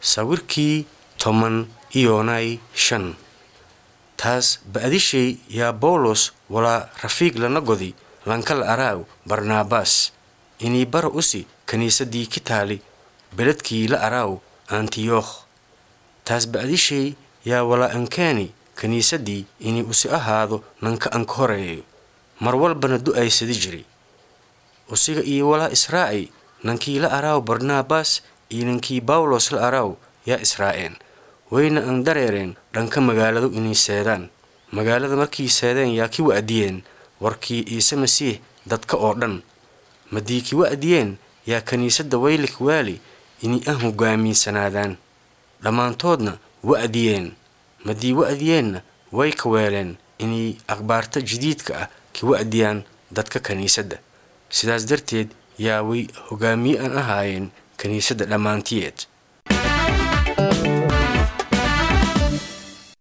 sawirkii toman iyonay shan. taas ba'dishay yaa Bawlos wala rafiiq lana godi lankal araaw Barnabas inii bara usi kaniisadii kitaali beledkii la araaw Antiyokh. taas ba'dishay yaa wala ankaani kaniisadii inii usi ahaado nanka an koreeyo mar walbana du'aysadi jiray usiga iyo wala Israa'i nankii la araaw Barnabas iyo nankii Bawlos la araaw yaa Israa'een wayna an dareereen dhanka magaaladu inay seedaan magaalada markii seedeen yaa ki wa'diyeen warkii Ciise Masiix dadka oo dhan madii ki wa'diyeen yaa kaniisada waylik waali inay hogaaminsanaadaan dhamaantoodna wa'diyeen madii wa'diyeenna way ka weeleen inay akhbaarta jadiidka ah ki wa'diyaan dadka kaniisada sidaas darteed yaa way hogaamiye aan ahaayeen kaniisada dhamaantiyeed